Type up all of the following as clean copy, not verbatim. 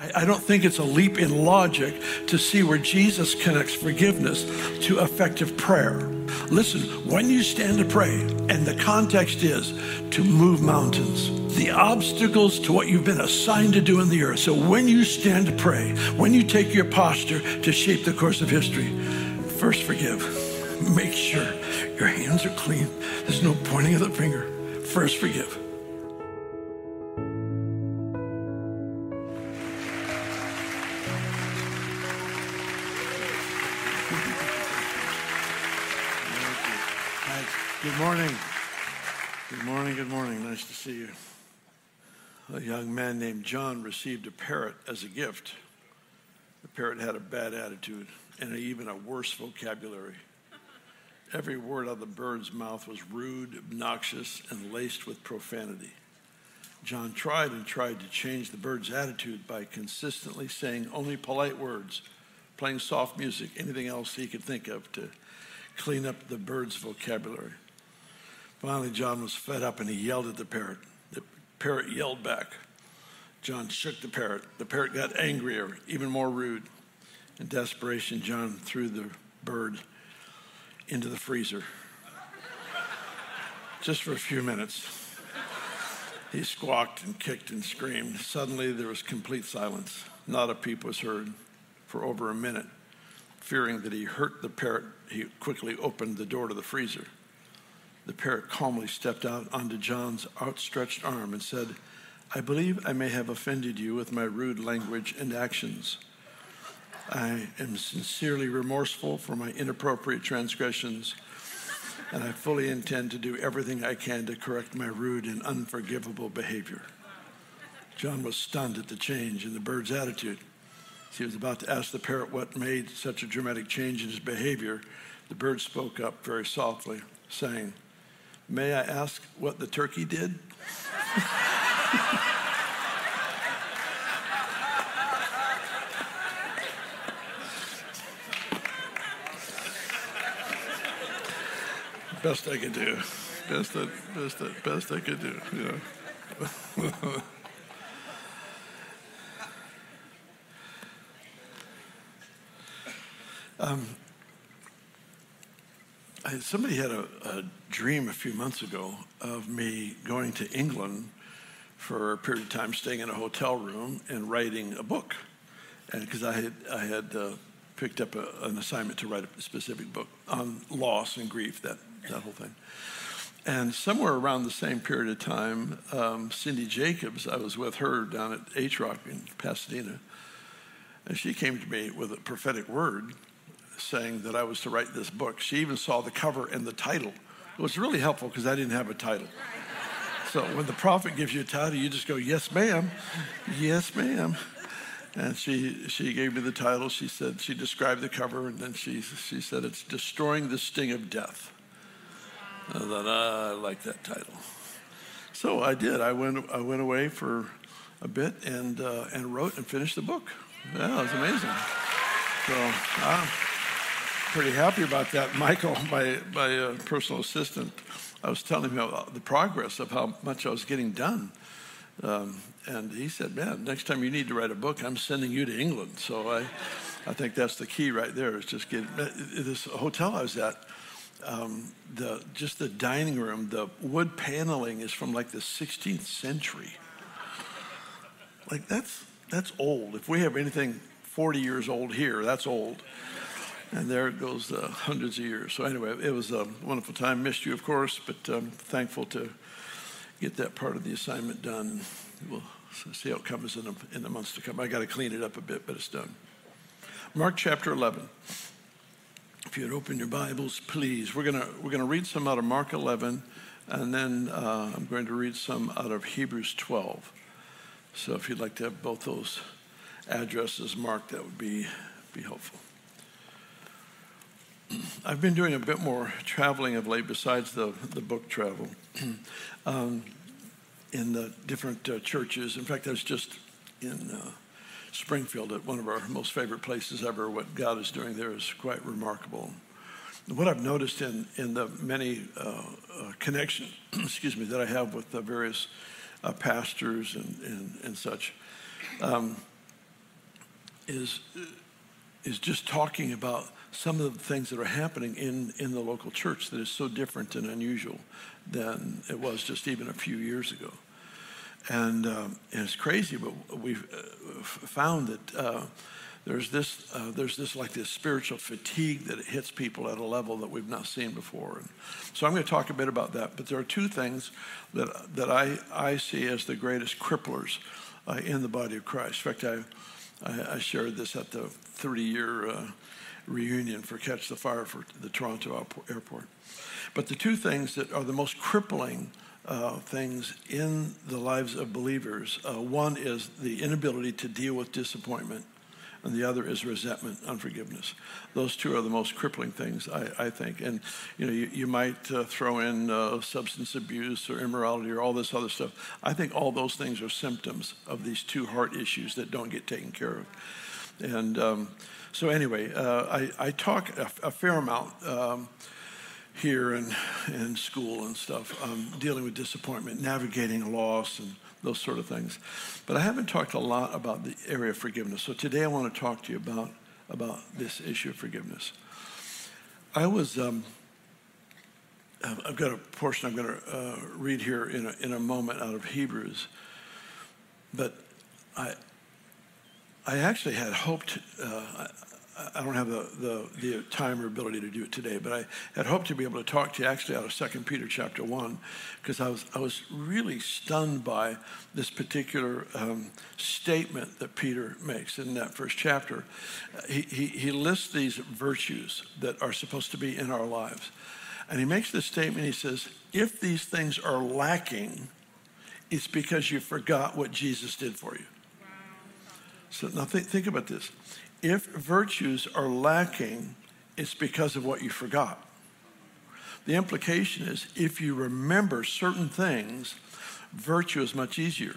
I don't think it's a leap in logic to see where Jesus connects forgiveness to effective prayer. Listen, when you stand to pray, and the context is to move mountains, the obstacles to what you've been assigned to do in the earth. So when you stand to pray, when you take your posture to shape the course of history, first forgive. Make sure your hands are clean. There's no pointing of the finger. First forgive. Good morning. Good morning, good morning. Nice to see you. A young man named John received a parrot as a gift. The parrot had a bad attitude and even a worse vocabulary. Every word out of the bird's mouth was rude, obnoxious, and laced with profanity. John tried to change the bird's attitude by consistently saying only polite words, playing soft music, anything else he could think of to clean up the bird's vocabulary. Finally, John was fed up and he yelled at the parrot. The parrot yelled back. John shook the parrot. The parrot got angrier, even more rude. In desperation, John threw the bird into the freezer. Just for a few minutes. He squawked and kicked and screamed. Suddenly, there was complete silence. Not a peep was heard for over a minute. Fearing that he hurt the parrot, he quickly opened the door to the freezer. The parrot calmly stepped out onto John's outstretched arm and said, "I believe I may have offended you with my rude language and actions. I am sincerely remorseful for my inappropriate transgressions, and I fully intend to do everything I can to correct my rude and unforgivable behavior." John was stunned at the change in the bird's attitude. As he was about to ask the parrot what made such a dramatic change in his behavior, the bird spoke up very softly, saying, "May I ask what the turkey did?" Best I could do. Best I could do. Yeah. Somebody had a dream a few months ago of me going to England for a period of time, staying in a hotel room and writing a book. And because I had picked up an assignment to write a specific book on loss and grief, that whole thing. And somewhere around the same period of time, Cindy Jacobs, I was with her down at H-Rock in Pasadena, and she came to me with a prophetic word saying that I was to write this book. She even saw the cover and the title. It was really helpful because I didn't have a title. So when the prophet gives you a title, you just go, "Yes, ma'am. Yes, ma'am." And she gave me the title. She said, she described the cover, and then she said, "It's Destroying the Sting of Death." I thought, I like that title. So I did. I went away for a bit and wrote and finished the book. Yeah, it was amazing. So I'm pretty happy about that. Michael, my personal assistant, I was telling him about the progress of how much I was getting done. And he said, "Man, next time you need to write a book, I'm sending you to England." So I think that's the key right there, is just getting this hotel I was at. The dining room, the wood paneling is from like the 16th century. Like that's old. If we have anything 40 years old here, that's old. And there it goes, hundreds of years. So anyway, it was a wonderful time. Missed you, of course, but thankful to get that part of the assignment done. We'll see how it comes in the months to come. I got to clean it up a bit, but it's done. Mark chapter 11. If you'd open your Bibles, please. We're gonna read some out of Mark 11, and then I'm going to read some out of Hebrews 12. So if you'd like to have both those addresses marked, that would be helpful. I've been doing a bit more traveling of late besides the book travel in the different churches. In fact, I was just in Springfield at one of our most favorite places ever. What God is doing there is quite remarkable. What I've noticed in the many connections that I have with the various pastors and such, is just talking about some of the things that are happening in the local church that is so different and unusual than it was just even a few years ago. And it's crazy, but we've found that there's this spiritual fatigue that hits people at a level that we've not seen before. And so I'm going to talk a bit about that. But there are two things that I see as the greatest cripplers in the body of Christ. In fact, I shared this at the 30-year reunion for Catch the Fire for the Toronto airport. But the two things that are the most crippling things in the lives of believers, one is the inability to deal with disappointment, and the other is resentment, unforgiveness. Those two are the most crippling things, I think. And you might throw in substance abuse or immorality or all this other stuff. I think all those things are symptoms of these two heart issues that don't get taken care of. And so anyway, I talk a fair amount here in school and stuff, dealing with disappointment, navigating loss, and those sort of things. But I haven't talked a lot about the area of forgiveness. So today I want to talk to you about this issue of forgiveness. I've got a portion I'm going to read here in a moment out of Hebrews. But I actually had hoped, I don't have the time or ability to do it today, but I had hoped to be able to talk to you actually out of 2 Peter chapter 1, because I was really stunned by this particular statement that Peter makes in that first chapter. He lists these virtues that are supposed to be in our lives. And he makes this statement, he says, if these things are lacking, it's because you forgot what Jesus did for you. So now think about this. If virtues are lacking, it's because of what you forgot. The implication is if you remember certain things, virtue is much easier.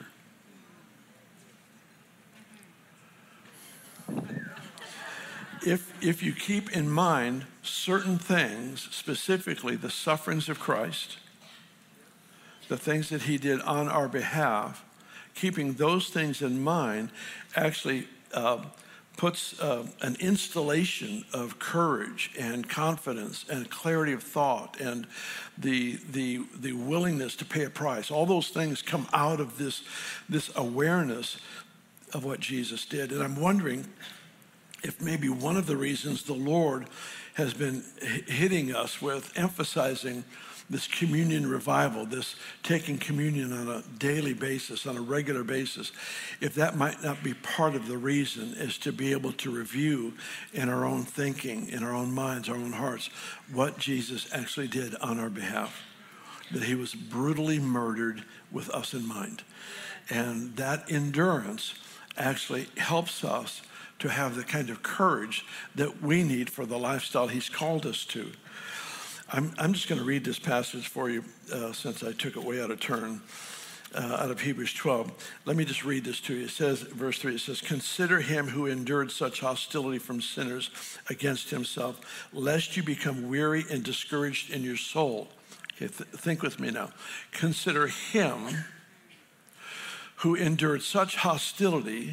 If you keep in mind certain things, specifically the sufferings of Christ, the things that he did on our behalf, keeping those things in mind actually puts an installation of courage and confidence and clarity of thought and the willingness to pay a price. All those things come out of this awareness of what Jesus did. And I'm wondering if maybe one of the reasons the Lord has been hitting us with emphasizing this communion revival, this taking communion on a daily basis, on a regular basis, if that might not be part of the reason, is to be able to review in our own thinking, in our own minds, our own hearts, what Jesus actually did on our behalf. That he was brutally murdered with us in mind. And that endurance actually helps us to have the kind of courage that we need for the lifestyle he's called us to. I'm just going to read this passage for you since I took it way out of turn, out of Hebrews 12. Let me just read this to you. It says, verse 3, it says, consider him who endured such hostility from sinners against himself, lest you become weary and discouraged in your soul. Okay, think with me now. Consider him who endured such hostility,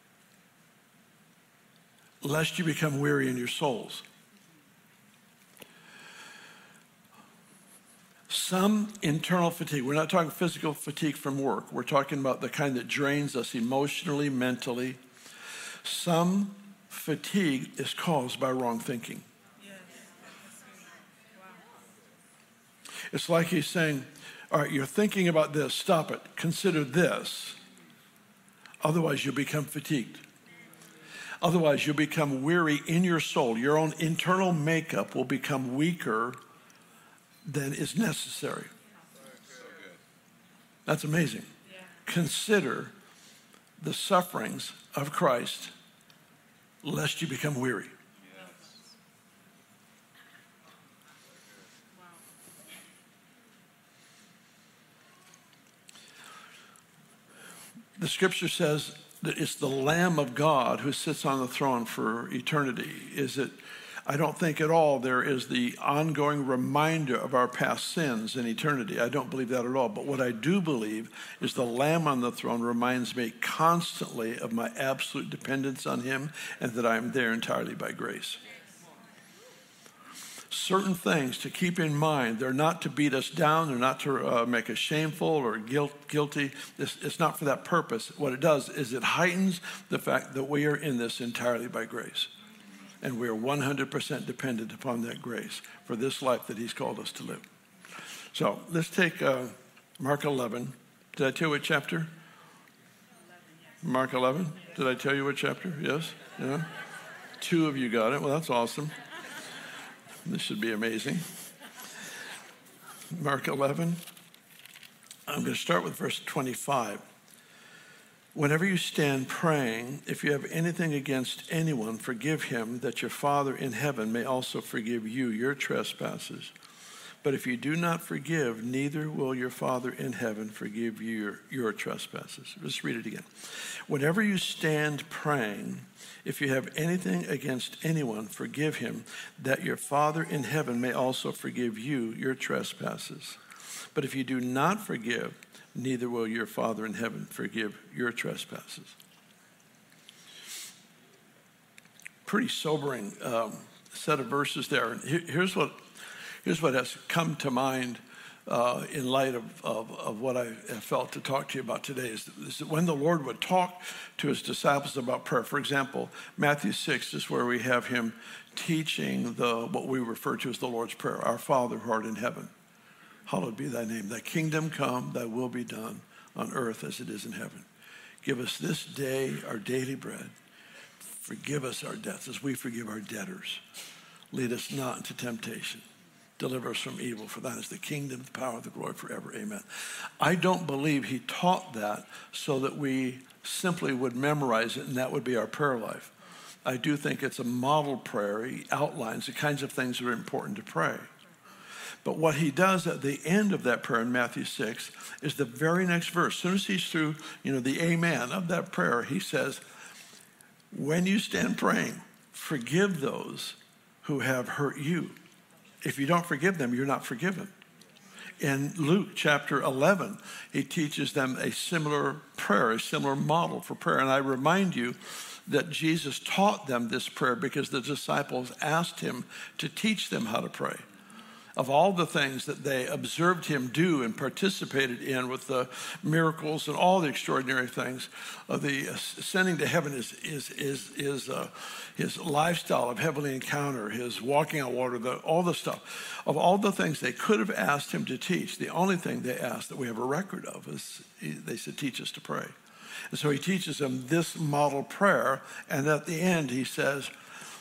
lest you become weary in your souls. Some internal fatigue. We're not talking physical fatigue from work. We're talking about the kind that drains us emotionally, mentally. Some fatigue is caused by wrong thinking. Yes. Wow. It's like he's saying, all right, you're thinking about this. Stop it. Consider this. Otherwise, you'll become fatigued. Otherwise, you'll become weary in your soul. Your own internal makeup will become weaker than is necessary. That's amazing. Yeah. Consider the sufferings of Christ, lest you become weary. Yes. Wow. The scripture says that it's the Lamb of God who sits on the throne for eternity. Is it I don't think at all there is the ongoing reminder of our past sins in eternity. I don't believe that at all. But what I do believe is the Lamb on the throne reminds me constantly of my absolute dependence on him and that I am there entirely by grace. Certain things to keep in mind. They're not to beat us down. They're not to make us shameful or guilty. It's not for that purpose. What it does is it heightens the fact that we are in this entirely by grace. And we are 100% dependent upon that grace for this life that he's called us to live. So let's take Mark 11. Did I tell you what chapter? Mark 11. Did I tell you what chapter? Yes? Yeah? 2 of you got it. Well, that's awesome. This should be amazing. Mark 11. I'm going to start with verse 25. Whenever you stand praying, if you have anything against anyone, forgive him, that your Father in heaven may also forgive you your trespasses. But if you do not forgive, neither will your Father in heaven forgive you your trespasses. Let's read it again. Whenever you stand praying, if you have anything against anyone, forgive him, that your Father in heaven may also forgive you your trespasses. But if you do not forgive, neither will your Father in heaven forgive your trespasses. Pretty sobering set of verses there. Here's what has come to mind in light of what I have felt to talk to you about today is that when the Lord would talk to his disciples about prayer. For example, Matthew 6 is where we have him teaching what we refer to as the Lord's Prayer. Our Father who art in heaven, hallowed be thy name. Thy kingdom come, thy will be done on earth as it is in heaven. Give us this day our daily bread. Forgive us our debts as we forgive our debtors. Lead us not into temptation. Deliver us from evil, for thine is the kingdom, the power, the glory forever. Amen. I don't believe he taught that so that we simply would memorize it and that would be our prayer life. I do think it's a model prayer. He outlines the kinds of things that are important to pray. But what he does at the end of that prayer in Matthew 6 is the very next verse. As soon as he's through, the amen of that prayer, he says, when you stand praying, forgive those who have hurt you. If you don't forgive them, you're not forgiven. In Luke chapter 11, he teaches them a similar prayer, a similar model for prayer. And I remind you that Jesus taught them this prayer because the disciples asked him to teach them how to pray. Of all the things that they observed him do and participated in with the miracles and all the extraordinary things, the ascending to heaven is his lifestyle of heavenly encounter, his walking on water, all the stuff. Of all the things they could have asked him to teach, the only thing they asked that we have a record of is they said, teach us to pray. And so he teaches them this model prayer, and at the end he says,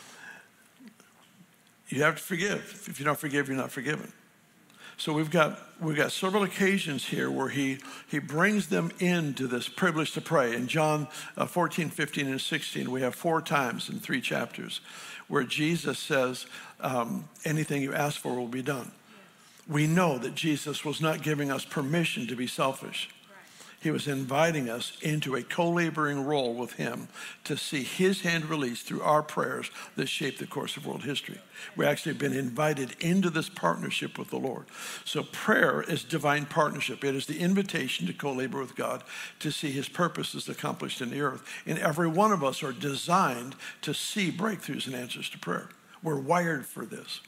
you have to forgive. If you don't forgive, you're not forgiven. So we've got several occasions here where he brings them into this privilege to pray. In John 14, 15, and 16, we have 4 times in 3 chapters where Jesus says, anything you ask for will be done. We know that Jesus was not giving us permission to be selfish. He was inviting us into a co-laboring role with him to see his hand released through our prayers that shape the course of world history. We actually have been invited into this partnership with the Lord. So prayer is divine partnership. It is the invitation to co-labor with God to see his purposes accomplished in the earth. And every one of us are designed to see breakthroughs and answers to prayer. We're wired for this.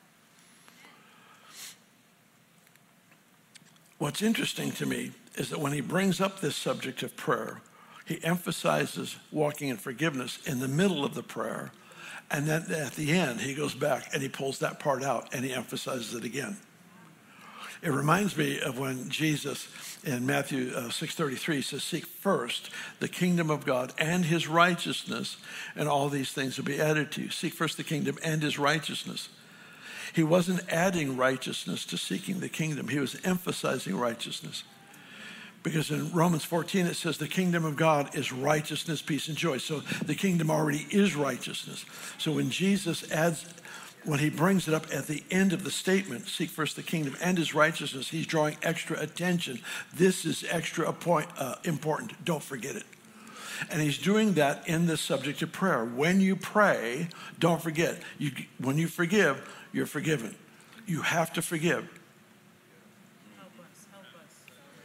What's interesting to me is that when he brings up this subject of prayer, he emphasizes walking in forgiveness in the middle of the prayer, and then at the end, he goes back and he pulls that part out and he emphasizes it again. It reminds me of when Jesus in Matthew 6:33 says, seek first the kingdom of God and his righteousness, and all these things will be added to you. Seek first the kingdom and his righteousness. He wasn't adding righteousness to seeking the kingdom. He was emphasizing righteousness. Because in Romans 14, it says the kingdom of God is righteousness, peace, and joy. So the kingdom already is righteousness. So when Jesus adds, when he brings it up at the end of the statement, seek first the kingdom and his righteousness, he's drawing extra attention. This is extra important. Don't forget it. And he's doing that in the subject of prayer. When you pray, don't forget, when you forgive, you're forgiven. You have to forgive. Help us, help us.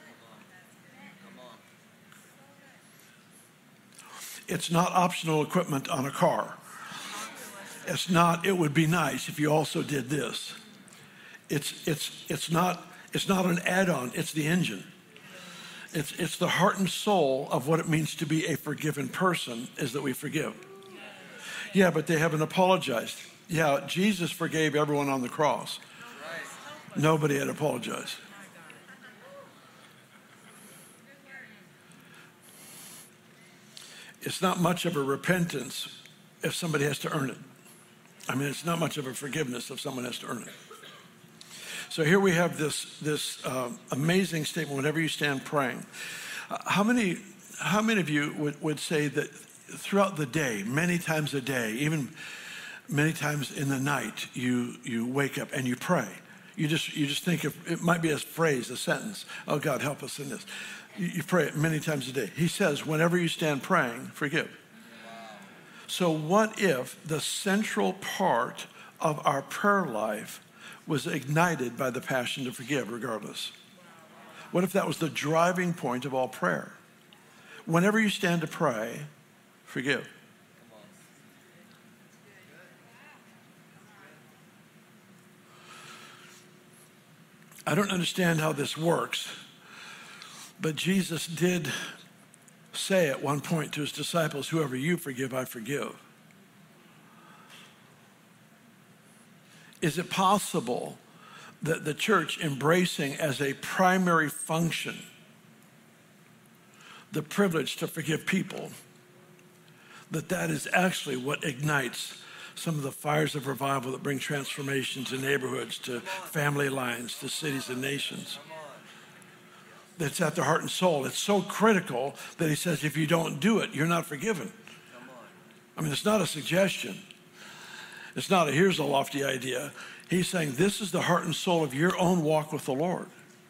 It's not optional equipment on a car. It's not, it would be nice if you also did this. It's not an add-on, it's the engine. It's the heart and soul of what it means to be a forgiven person, is that we forgive. Yeah, but they haven't apologized. Yeah, Jesus forgave everyone on the cross. Nobody had apologized. It's not much of a repentance if somebody has to earn it. I mean, it's not much of a forgiveness if someone has to earn it. So here we have this amazing statement, whenever you stand praying. How many of you would say that throughout the day, many times a day, even many times in the night, you wake up and you pray? You just think of, it might be a phrase, a sentence. Oh, God, help us in this. You pray it many times a day. He says, whenever you stand praying, forgive. So what if the central part of our prayer life was ignited by the passion to forgive regardless? What if that was the driving point of all prayer? Whenever you stand to pray, forgive. I don't understand how this works, but Jesus did say at one point to his disciples, whoever you forgive, I forgive. Is it possible that the church embracing as a primary function the privilege to forgive people, that is actually what ignites some of the fires of revival that bring transformation to neighborhoods, to family lines, to cities and nations? That's at the heart and soul. It's so critical that he says, if you don't do it, you're not forgiven. I mean, it's not a suggestion. It's not here's a lofty idea. He's saying this is the heart and soul of your own walk with the Lord.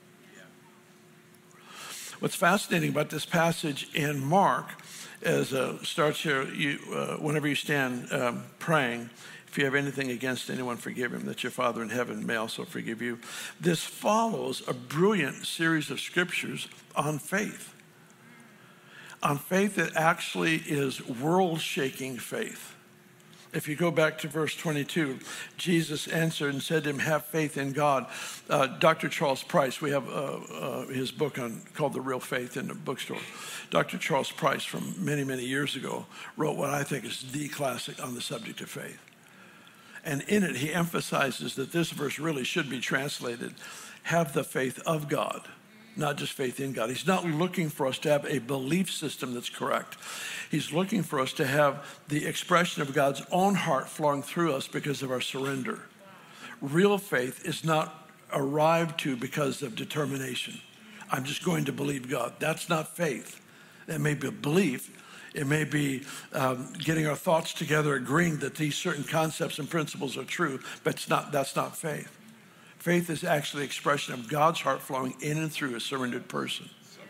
What's fascinating about this passage in Mark, as starts here, whenever you stand praying, if you have anything against anyone, forgive him, that your Father in heaven may also forgive you. This follows a brilliant series of scriptures on faith. On faith that actually is world-shaking faith. If you go back to verse 22, Jesus answered and said to him, have faith in God. Dr. Charles Price, we have his book called The Real Faith in the bookstore. Dr. Charles Price from many, many years ago wrote what I think is the classic on the subject of faith. And in it, he emphasizes that this verse really should be translated, have the faith of God, not just faith in God. He's not looking for us to have a belief system that's correct. He's looking for us to have the expression of God's own heart flowing through us because of our surrender. Real faith is not arrived to because of determination. I'm just going to believe God. That's not faith. That may be a belief. It may be getting our thoughts together, agreeing that these certain concepts and principles are true, but that's not faith. Faith is actually the expression of God's heart flowing in and through a surrendered person.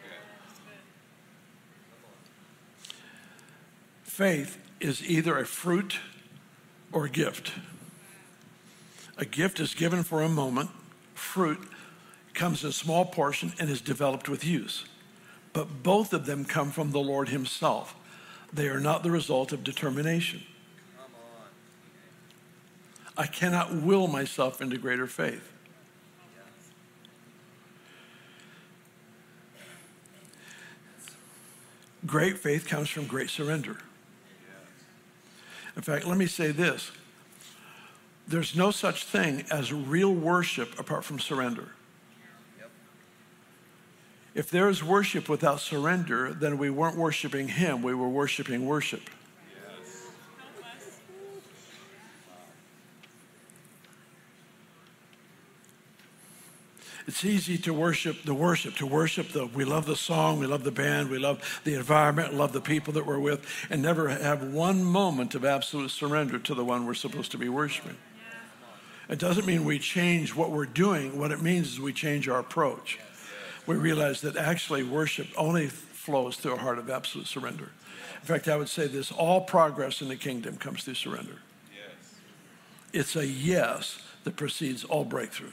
Faith is either a fruit or a gift. A gift is given for a moment. Fruit comes in a small portion and is developed with use. But both of them come from the Lord himself. They are not the result of determination. I cannot will myself into greater faith. Great faith comes from great surrender. In fact, let me say this. There's no such thing as real worship apart from surrender. If there is worship without surrender, then we weren't worshiping him, we were worshiping worship. It's easy to worship, we love the song, we love the band, we love the environment, love the people that we're with, and never have one moment of absolute surrender to the one we're supposed to be worshiping. It doesn't mean we change what we're doing. What it means is we change our approach. We realize that actually worship only flows through a heart of absolute surrender. In fact, I would say this, all progress in the kingdom comes through surrender. It's a yes that precedes all breakthrough.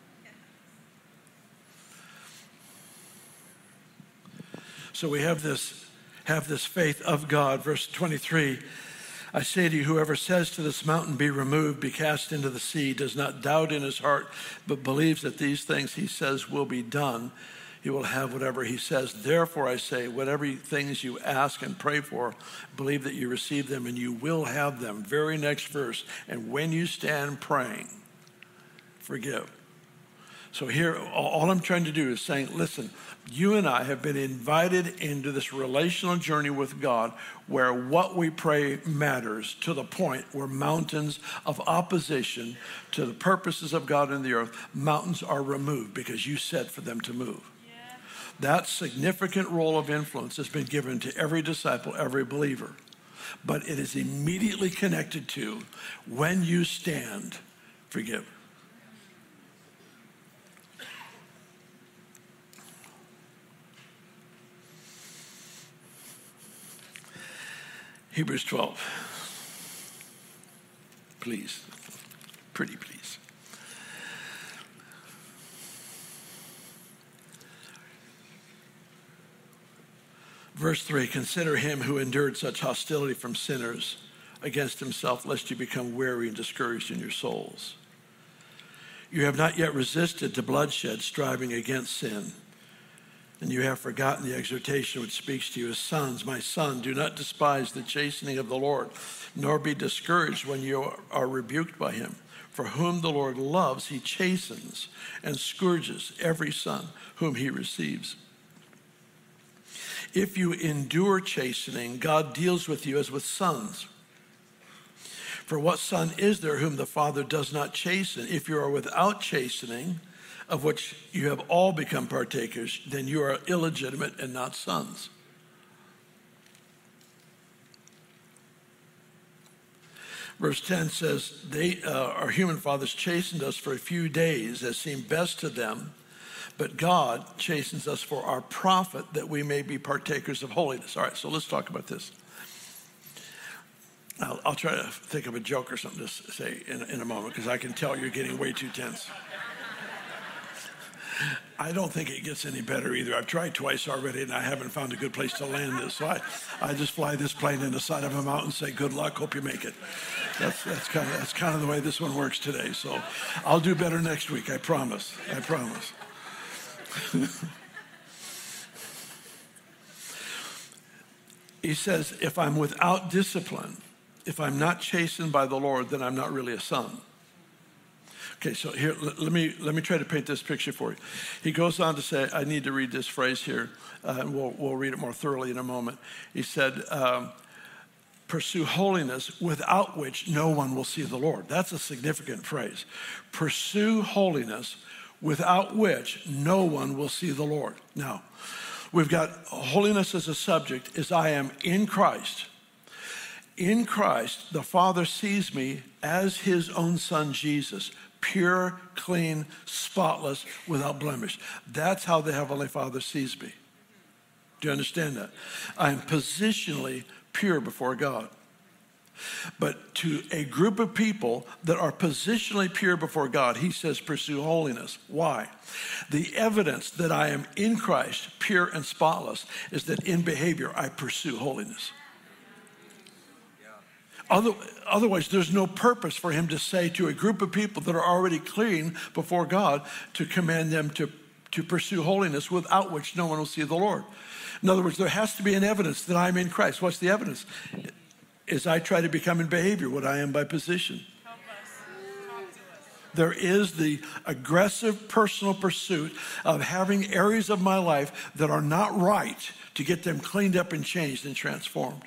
So we have this faith of God. Verse 23, I say to you, whoever says to this mountain, be removed, be cast into the sea, does not doubt in his heart, but believes that these things he says will be done, he will have whatever he says. Therefore, I say, whatever things you ask and pray for, believe that you receive them and you will have them. Very next verse, and when you stand praying, forgive. So here, all I'm trying to do is saying, listen, you and I have been invited into this relational journey with God where what we pray matters to the point where mountains of opposition to the purposes of God in the earth, mountains are removed because you said for them to move. Yeah. That significant role of influence has been given to every disciple, every believer. But it is immediately connected to when you stand, forgive. Hebrews 12. Please. Pretty please. Verse 3, consider him who endured such hostility from sinners against himself, lest you become weary and discouraged in your souls. You have not yet resisted to bloodshed, striving against sin. And you have forgotten the exhortation which speaks to you as sons. My son, do not despise the chastening of the Lord, nor be discouraged when you are rebuked by him. For whom the Lord loves, he chastens and scourges every son whom he receives. If you endure chastening, God deals with you as with sons. For what son is there whom the Father does not chasten? If you are without chastening, of which you have all become partakers, then you are illegitimate and not sons. Verse 10 says, our human fathers chastened us for a few days as seemed best to them, but God chastens us for our profit, that we may be partakers of holiness. All right, so let's talk about this. I'll try to think of a joke or something to say in a moment, because I can tell you're getting way too tense. I don't think it gets any better either. I've tried twice already, and I haven't found a good place to land this. So I just fly this plane in the side of a mountain, say, good luck, hope you make it. That's kind of the way this one works today. So I'll do better next week, I promise. I promise. He says, if I'm without discipline, if I'm not chastened by the Lord, then I'm not really a son. Okay, so here, let me try to paint this picture for you. He goes on to say, I need to read this phrase here, and we'll read it more thoroughly in a moment. He said, pursue holiness, without which no one will see the Lord. That's a significant phrase. Pursue holiness, without which no one will see the Lord. Now, we've got holiness as a subject, as I am in Christ. In Christ, the Father sees me as his own son, Jesus, pure, clean, spotless, without blemish. That's how the Heavenly Father sees me. Do you understand that? I am positionally pure before God. But to a group of people that are positionally pure before God, he says, pursue holiness. Why? The evidence that I am in Christ, pure and spotless, is that in behavior I pursue holiness. Otherwise, there's no purpose for him to say to a group of people that are already clean before God to command them to pursue holiness, without which no one will see the Lord. In other words, there has to be an evidence that I'm in Christ. What's the evidence? As I try to become in behavior what I am by position. Help us. Talk to us. There is the aggressive personal pursuit of having areas of my life that are not right to get them cleaned up and changed and transformed.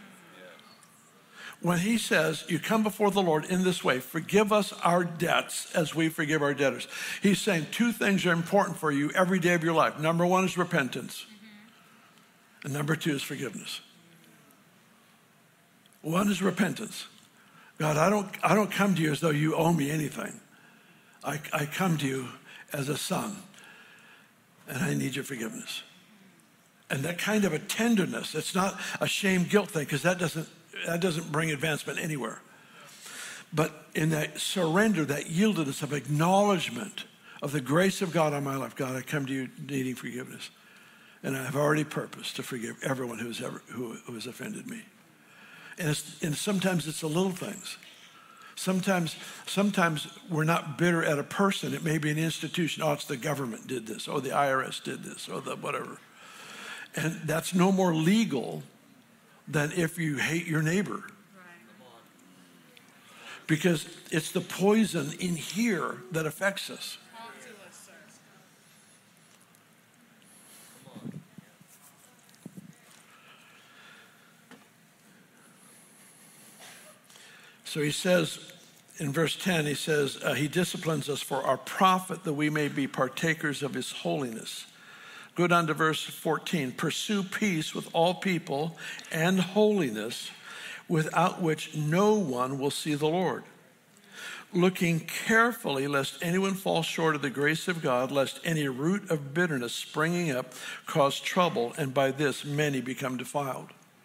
When he says, you come before the Lord in this way, forgive us our debts as we forgive our debtors. He's saying two things are important for you every day of your life. Number one is repentance. And number two is forgiveness. One is repentance. God, I don't come to you as though you owe me anything. I come to you as a son, and I need your forgiveness. And that kind of a tenderness, it's not a shame guilt thing, because that doesn't bring advancement anywhere. But in that surrender, that yieldedness of acknowledgement of the grace of God on my life, God, I come to you needing forgiveness. And I've already purposed to forgive everyone who has offended me. And sometimes it's the little things. Sometimes we're not bitter at a person. It may be an institution. Oh, it's the government did this. Oh, the IRS did this. Or the whatever. And that's no more legal than if you hate your neighbor. Because it's the poison in here that affects us. So he says in verse 10, he says, he disciplines us for our profit, that we may be partakers of his holiness. Go down to verse 14. Pursue peace with all people and holiness, without which no one will see the Lord. Looking carefully lest anyone fall short of the grace of God, lest any root of bitterness springing up cause trouble, and by this many become defiled.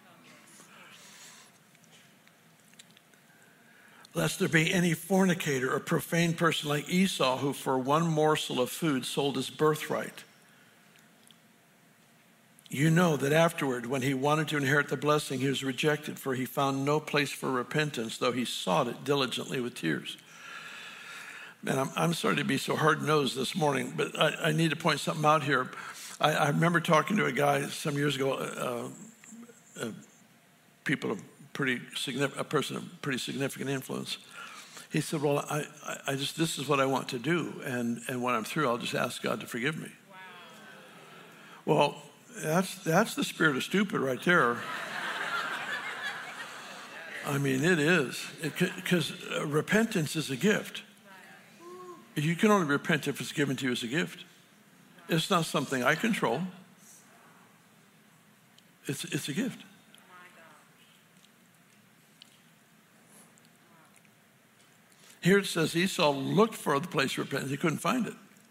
Lest there be any fornicator or profane person like Esau, who for one morsel of food sold his birthright. You know that afterward, when he wanted to inherit the blessing, he was rejected, for he found no place for repentance, though he sought it diligently with tears. Man, I'm sorry to be so hard-nosed this morning, but I need to point something out here. I remember talking to a guy some years ago, a person of pretty significant influence. He said, well, I just, this is what I want to do, and when I'm through, I'll just ask God to forgive me. Wow. Well, that's the spirit of stupid right there. I mean, it is. Because repentance is a gift. You can only repent if it's given to you as a gift. It's not something I control. It's a gift. Here it says Esau looked for the place of repentance. He couldn't find it.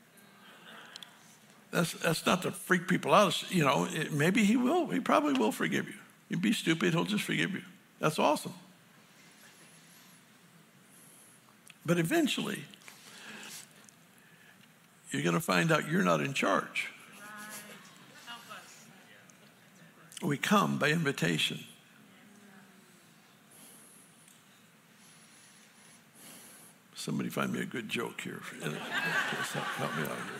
That's not to freak people out. You know, maybe he will. He probably will forgive you. You be stupid, he'll just forgive you. That's awesome. But eventually, you're going to find out you're not in charge. We come by invitation. Somebody find me a good joke here. Help me out here.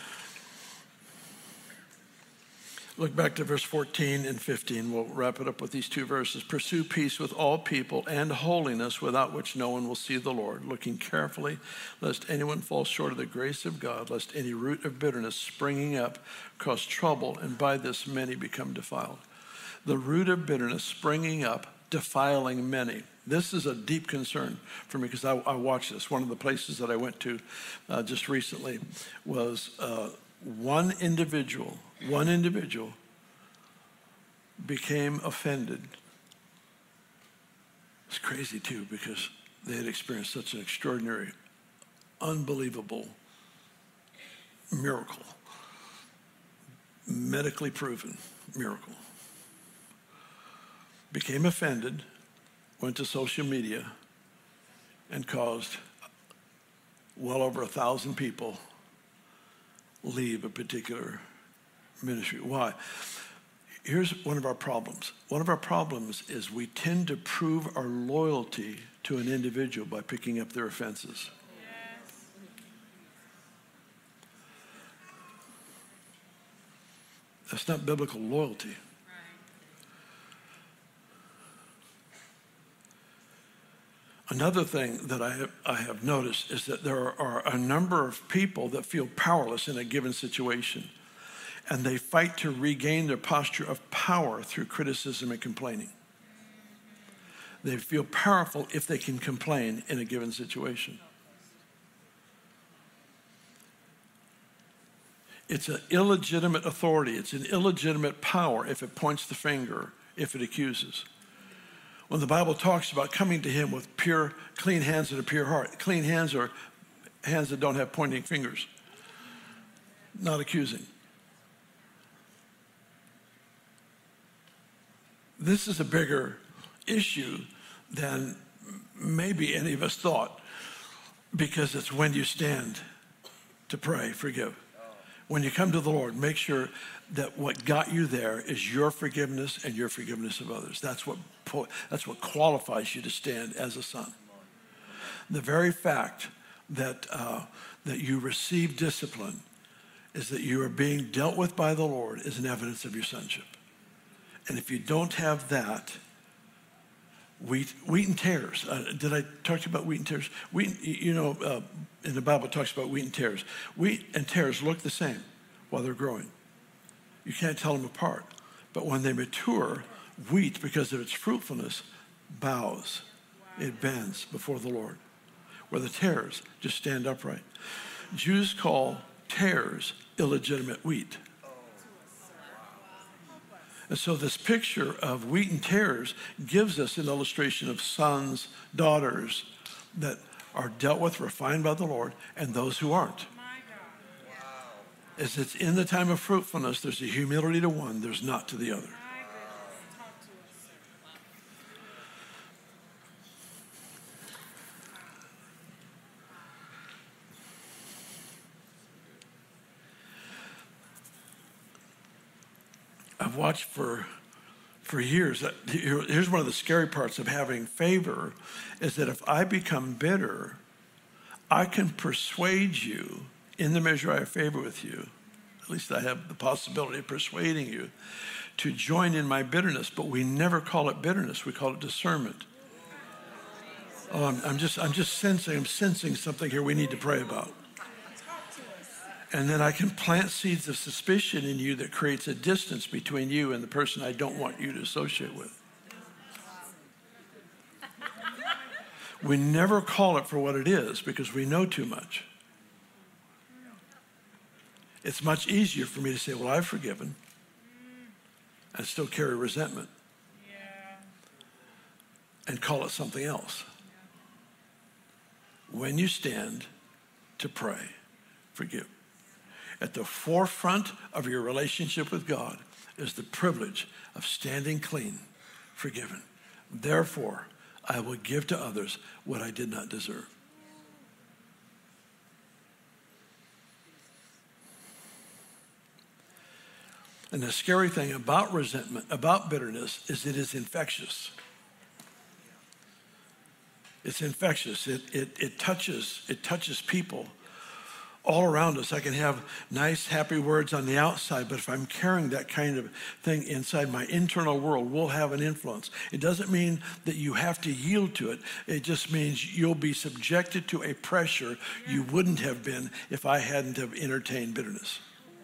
Look back to verse 14 and 15. We'll wrap it up with these two verses. Pursue peace with all people and holiness, without which no one will see the Lord. Looking carefully, lest anyone fall short of the grace of God, lest any root of bitterness springing up cause trouble, and by this many become defiled. The root of bitterness springing up, defiling many. This is a deep concern for me, because I watched this. One of the places that I went to just recently was one individual became offended. It's crazy too, because they had experienced such an extraordinary, unbelievable miracle, medically proven miracle. Became offended, went to social media, and caused well over 1,000 people leave a particular ministry. Why? Here's one of our problems. One of our problems is we tend to prove our loyalty to an individual by picking up their offenses. Yes. That's not biblical loyalty. Another thing that I have noticed is that there are a number of people that feel powerless in a given situation, and they fight to regain their posture of power through criticism and complaining. They feel powerful if they can complain in a given situation. It's an illegitimate authority. It's an illegitimate power if it points the finger, if it accuses. When the Bible talks about coming to him with clean hands and a pure heart, clean hands are hands that don't have pointing fingers, not accusing. this is a bigger issue than maybe any of us thought, because it's when you stand to pray, forgive. When you come to the Lord, make sure that what got you there is your forgiveness and your forgiveness of others. That's what qualifies you to stand as a son. The very fact that you receive discipline is that you are being dealt with by the Lord is an evidence of your sonship. And if you don't have that, wheat and tares. Did I talk to you about wheat and tares? Wheat, in the Bible it talks about wheat and tares. Wheat and tares look the same while they're growing. You can't tell them apart. But when they mature, wheat, because of its fruitfulness, bows. It bends before the Lord. Where the tares just stand upright. Jews call tares illegitimate wheat. And so this picture of wheat and tares gives us an illustration of sons, daughters that are dealt with, refined by the Lord, and those who aren't. As it's in the time of fruitfulness, there's a humility to one, there's not to the other. I've watched for years. Here's one of the scary parts of having favor, is that if I become bitter, I can persuade you, in the measure I have favor with you, at least I have the possibility of persuading you, to join in my bitterness. But we never call it bitterness. We call it discernment. Oh, I'm sensing something here we need to pray about. And then I can plant seeds of suspicion in you that creates a distance between you and the person I don't want you to associate with. We never call it for what it is because we know too much. It's much easier for me to say, well, I've forgiven, and still carry resentment and call it something else. When you stand to pray, forgive. At the forefront of your relationship with God is the privilege of standing clean, forgiven. Therefore, I will give to others what I did not deserve. And the scary thing about resentment, about bitterness, is it is infectious. It's infectious. It touches people all around us. I can have nice, happy words on the outside, but if I'm carrying that kind of thing inside my internal world, we'll have an influence. It doesn't mean that you have to yield to it. It just means you'll be subjected to a pressure you wouldn't have been if I hadn't have entertained bitterness.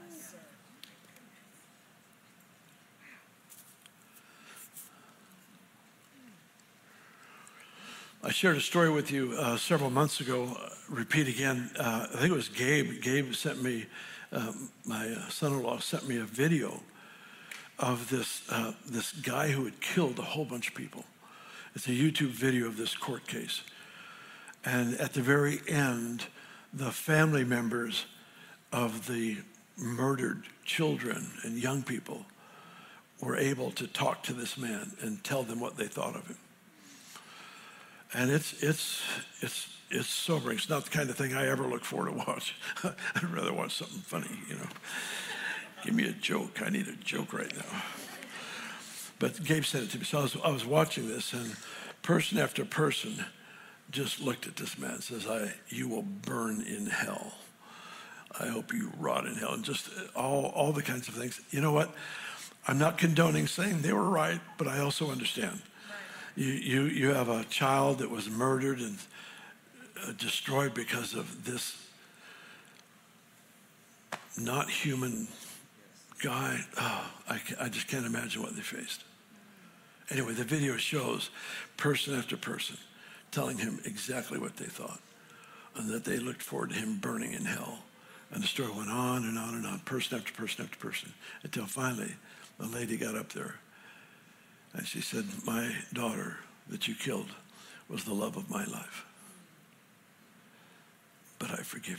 I shared a story with you several months ago. Repeat again. I think it was Gabe. Gabe sent me, my son-in-law sent me a video of this guy who had killed a whole bunch of people. It's a YouTube video of this court case. And at the very end, the family members of the murdered children and young people were able to talk to this man and tell them what they thought of him. And it's sobering. It's not the kind of thing I ever look forward to watch. I'd rather watch something funny, Give me a joke. I need a joke right now. But Gabe sent it to me. So I was watching this, and person after person just looked at this man and says, you will burn in hell. I hope you rot in hell. And just all the kinds of things. You know what? I'm not condoning saying they were right, but I also understand. You have a child that was murdered and destroyed because of this not human guy. Oh, I just can't imagine what they faced. Anyway, the video shows person after person telling him exactly what they thought and that they looked forward to him burning in hell. And the story went on and on and on, person after person after person, until finally the lady got up there. And she said, my daughter that you killed was the love of my life. But I forgive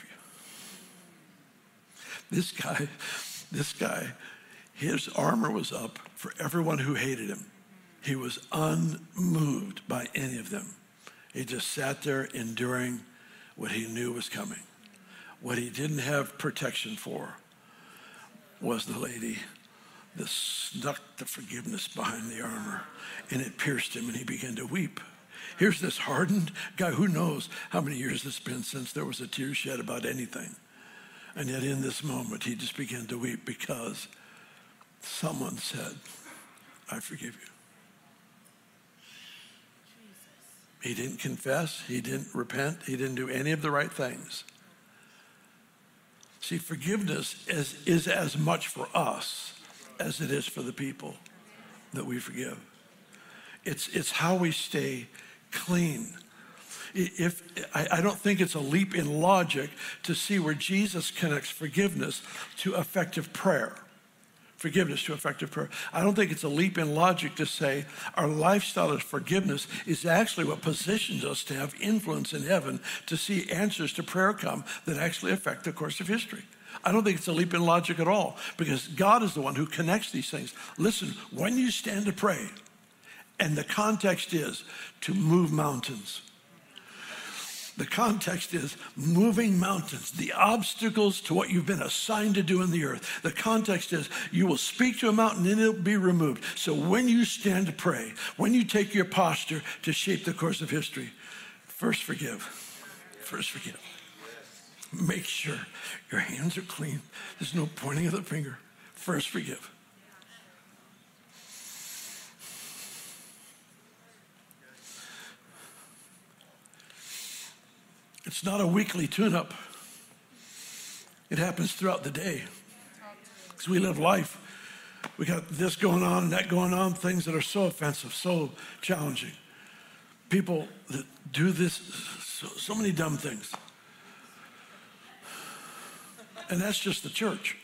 you. This guy, his armor was up for everyone who hated him. He was unmoved by any of them. He just sat there enduring what he knew was coming. What he didn't have protection for was the lady that snuck the forgiveness behind the armor, and it pierced him, and he began to weep. Here's this hardened guy, who knows how many years it's been since there was a tear shed about anything. And yet in this moment, he just began to weep because someone said, I forgive you. He didn't confess. He didn't repent. He didn't do any of the right things. See, forgiveness is as much for us as it is for the people that we forgive. It's how we stay clean. I don't think it's a leap in logic to see where Jesus connects forgiveness to effective prayer. Forgiveness to effective prayer. I don't think it's a leap in logic to say our lifestyle of forgiveness is actually what positions us to have influence in heaven to see answers to prayer come that actually affect the course of history. I don't think it's a leap in logic at all, because God is the one who connects these things. Listen, when you stand to pray, and the context is to move mountains. The context is moving mountains, the obstacles to what you've been assigned to do in the earth. The context is you will speak to a mountain and it'll be removed. So when you stand to pray, when you take your posture to shape the course of history, first forgive. First forgive. Make sure your hands are clean. There's no pointing of the finger. First forgive. It's not a weekly tune-up. It happens throughout the day. Because we live life. We got this going on and that going on, things that are so offensive, so challenging. People that do this, so many dumb things. And that's just the church.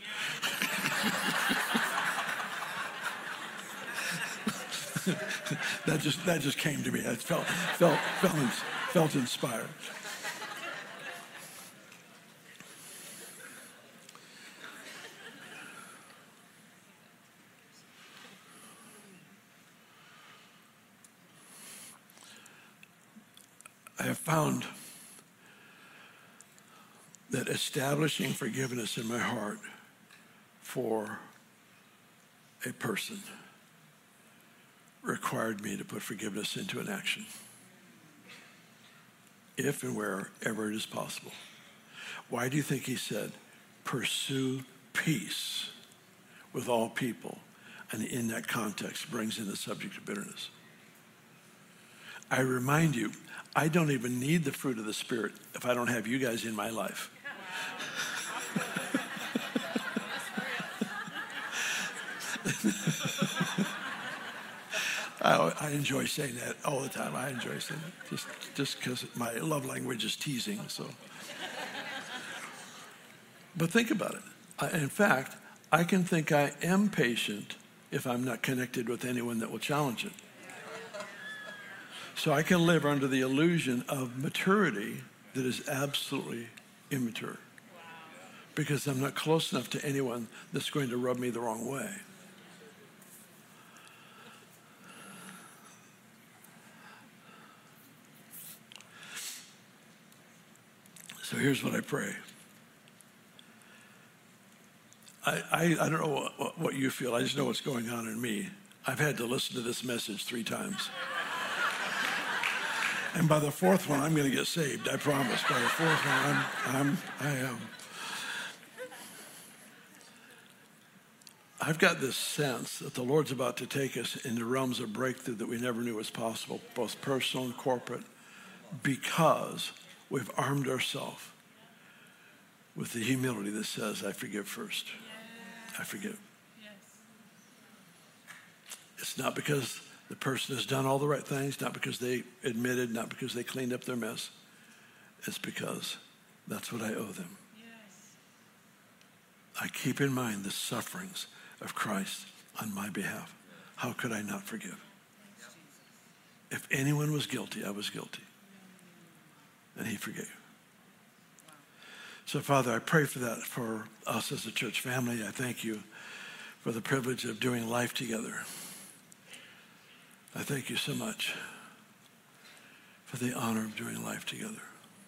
that just came to me. I felt inspired. I have found that establishing forgiveness in my heart for a person required me to put forgiveness into an action, if and wherever it is possible. Why do you think he said, pursue peace with all people, and in that context brings in the subject of bitterness? I remind you, I don't even need the fruit of the Spirit if I don't have you guys in my life. I enjoy saying that all the time. I enjoy saying it just because my love language is teasing. So, but think about it. In fact, I can think I am patient if I'm not connected with anyone that will challenge it. So I can live under the illusion of maturity that is absolutely immature, because I'm not close enough to anyone that's going to rub me the wrong way. So here's what I pray. I don't know what you feel. I just know what's going on in me. I've had to listen to this message 3 times. And by the 4th one, I'm going to get saved. I promise. By the 4th one, I am. I've got this sense that the Lord's about to take us into realms of breakthrough that we never knew was possible, both personal and corporate, because we've armed ourselves with the humility that says, I forgive first. Yes. I forgive. Yes. It's not because the person has done all the right things, not because they admitted, not because they cleaned up their mess. It's because that's what I owe them. Yes. I keep in mind the sufferings of Christ on my behalf. How could I not forgive? If anyone was guilty, I was guilty. And he forgave. So, Father, I pray for that for us as a church family. I thank you for the privilege of doing life together. I thank you so much for the honor of doing life together.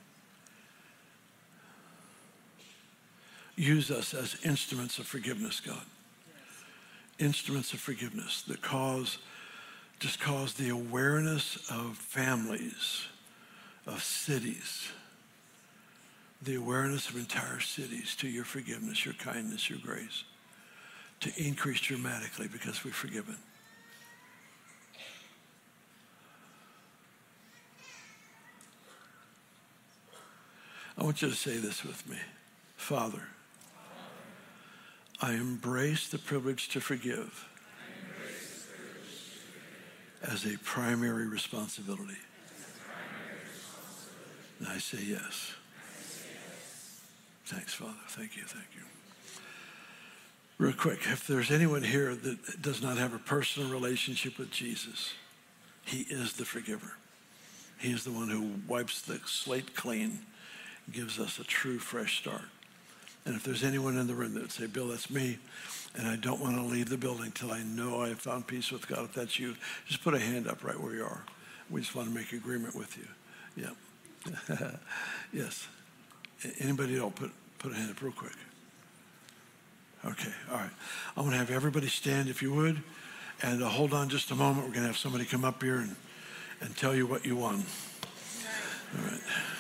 Use us as instruments of forgiveness, God. Instruments of forgiveness that cause the awareness of families, of cities, the awareness of entire cities to your forgiveness, your kindness, your grace, to increase dramatically because we've forgiven. I want you to say this with me. Father, I embrace the privilege to forgive as a primary responsibility. And I say yes. Thanks, Father. Thank you. Thank you. Real quick, if there's anyone here that does not have a personal relationship with Jesus, he is the forgiver. He is the one who wipes the slate clean, gives us a true fresh start. And if there's anyone in the room that would say, Bill, that's me, and I don't want to leave the building till I know I have found peace with God, if that's you, just put a hand up right where you are. We just want to make agreement with you. Yeah. Yes. Anybody else? Put a hand up real quick. Okay, all right. I'm going to have everybody stand if you would, and hold on just a moment. We're going to have somebody come up here and tell you what you won. All right.